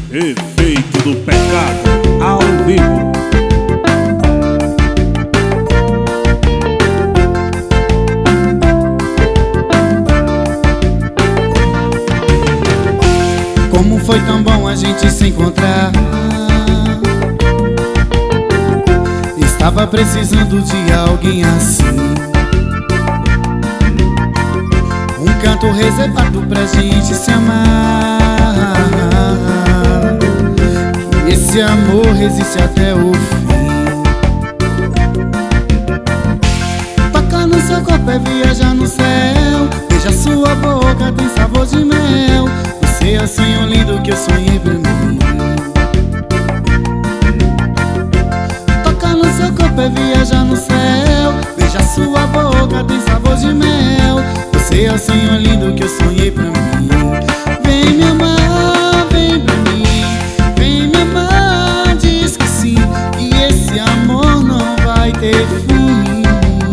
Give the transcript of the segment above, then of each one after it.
Efeito do Pecado ao vivo. Como foi tão bom a gente se encontrar. Estava precisando de alguém assim, um canto reservado pra gente se amar. E esse amor resiste até o fim. Tocar no seu corpo é viajar no céu. Beija sua boca, tem sabor de mel. Você é o sonho lindo que eu sonhei pra mim. Tocar no seu corpo é viajar no céu. Beija sua boca, tem sabor de mel. Você é o sonho lindo que eu sonhei pra mim. Vem me amar, vem pra mim. Vem me amar, diz que sim. E esse amor não vai ter fim.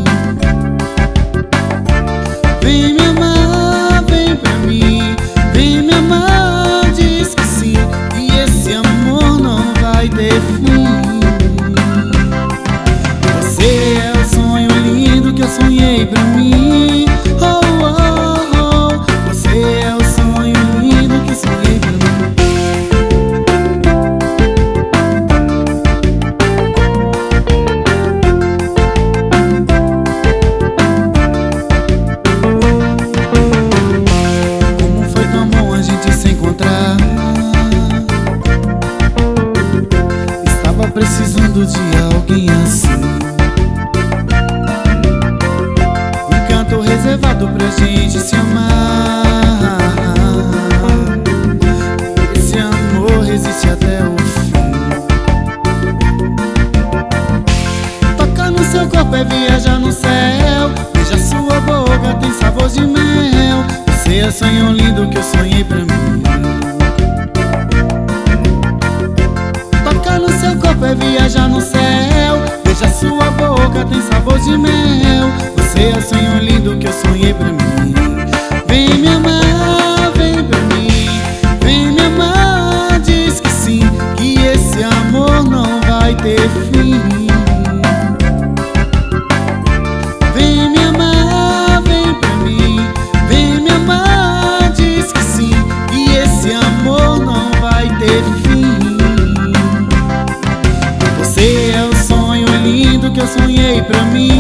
Vem me amar, vem pra mim. Vem me amar, diz que sim. E esse amor não vai ter fim. Você é o sonho lindo que eu sonhei pra mim. Oh, oh, oh. Você é o sonho lindo que eu sonhei pra mim. Como foi tão bom a gente se encontrar. Estava precisando de alguém assim, um canto reservado pra gente se amar. Esse amor resiste até o fim. Tocar no seu corpo é viajar no céu. Beija sua boca, tem sabor de mel. Você é o sonho lindo que eu sonhei pra mim. Tocar no seu corpo é viajar no céu. Beija sua boca, tem sabor de mel. Você é o sonho lindo que eu sonhei pra mim. Vem me amar, vem pra mim. Vem me amar, diz que sim. Que esse amor não vai ter fim. Vem me amar, vem pra mim. Vem me amar, diz que sim. E esse amor não vai ter fim. Você é o sonho lindo que eu sonhei pra mim.